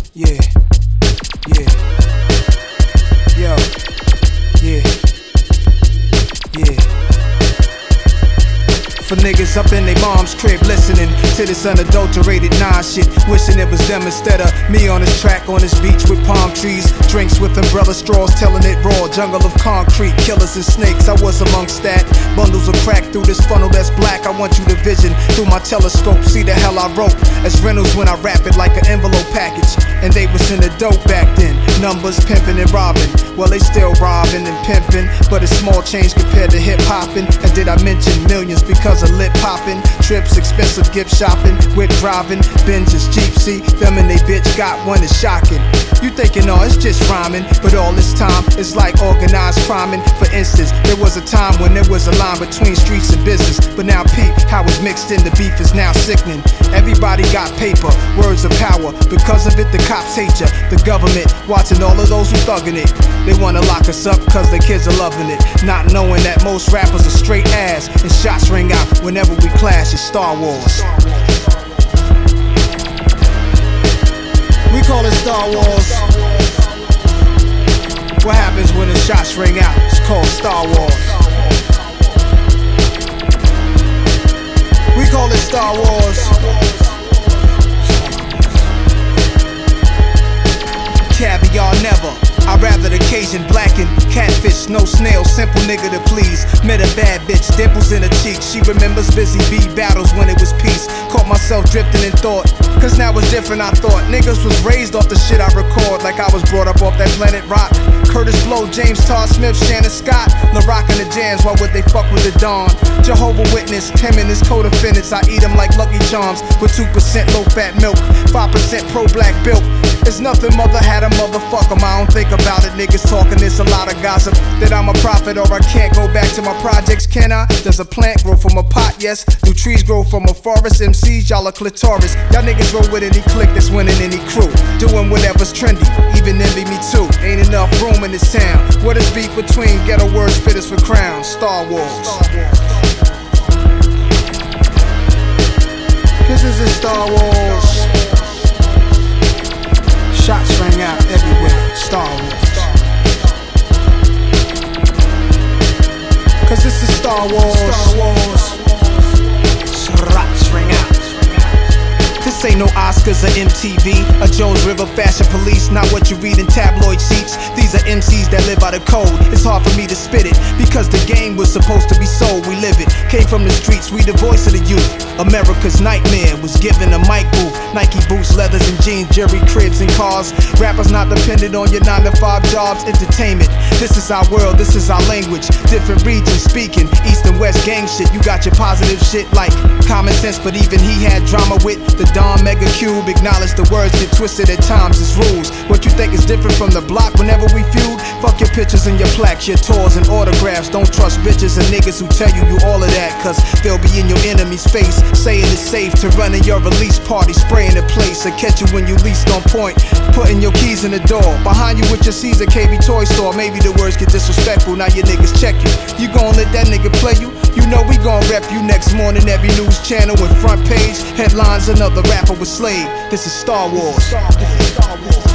Yeah, yeah, yo, yeah, yeah. For niggas up in they mom's crib listening to this unadulterated shit, wishing it was them instead of me on this track on this beach with palm trees, drinks with umbrella straws, telling it raw, jungle of concrete, killers and snakes. I was amongst that, bundles of crack through this funnel that's black. I want you to vision through my telescope, see the hell I wrote as Reynolds when I rap it like an envelope package. And they was in the dope back then, numbers pimping and robbing. Well, they still robbing and pimping, but it's small change compared to hip hopping. And did I mention millions because of lip popping, trips, expensive gift shopping, whip driving, binges, Jeep, see them and they bitch got one is shocking. You thinking, oh, it's just rhyming, but all this time it's like organized criming. For instance, there was a time when there was a line between streets and business, but now peep how it's mixed in. The beef is now sickening. Everybody got paper, words of power. Because of it, the cops hate ya. The government watching all of those who thugging it. They wanna lock us up cause the kids are loving it, not knowing that most rappers are straight ass and shots ring out whenever we clash. It's Star Wars. We call it Star Wars. What happens when the shots ring out? It's called Star Wars. We call it Star Wars. Caviar never. I'd rather the Cajun blackened, catfish, no snail, simple nigga to please. Met a bad bitch, dimples in her cheeks. She remembers busy bee battles when it was peace. Caught myself drifting in thought, cause now it's different. I thought niggas was raised off the shit I record, like I was brought up off that Planet Rock. Curtis Blow, James Todd Smith, Shannon Scott, LaRock and the Jams. Why would they fuck with the Dawn? Jehovah Witness, Tim and his co-defendants. I eat them like Lucky Charms with 2% low-fat milk, 5% pro-black built. It's nothing, mother had a motherfucker. I don't think about it, niggas talking, there's a lot of gossip that I'm a prophet or I can't go back to my projects, can I? Does a plant grow from a pot? Yes. Do trees grow from a forest? MCs, y'all are clitoris. Y'all niggas roll with any clique that's winning any crew, doing whatever's trendy, even envy me too. Ain't enough room in this town. What is beef between ghetto word spitters for crowns? Star Wars. Cause this is Star Wars. Shots rang out everywhere, Star Wars. Cause this is Star Wars. Shots ring out. This ain't no Oscars or MTV or Jones River Fashion Police, not what you read in tabloid sheets. These are MCs that live by the code. It's hard for me to spit it, because the game was supposed to be sold, we live it. Came from the streets, we the voice of the youth. America's nightmare was given a mic booth. Nike boots, leathers and jeans, jury cribs and cars. Rappers not dependent on your 9-to-5 jobs. Entertainment, this is our world, this is our language. Different regions speaking, east and west gang shit. You got your positive shit like common sense, but even he had drama with the Don Mega Cube. Acknowledge the words get twisted at times as rules. What you think is different from the block whenever we feud? Fuck your pictures and your plaques, your tours and autographs. Don't trust bitches and niggas who tell you all of that, cause they'll be in your enemy's face, saying it's safe to run in your release party, spraying the place or catch you when you least on point, putting your keys in the door, behind you with your Caesar KB toy store. Maybe the words get disrespectful, now your niggas check you. You gon' let that nigga play you? You know we gon' rep you next morning, every news channel and front page headlines. Another rapper was slave. This is Star Wars.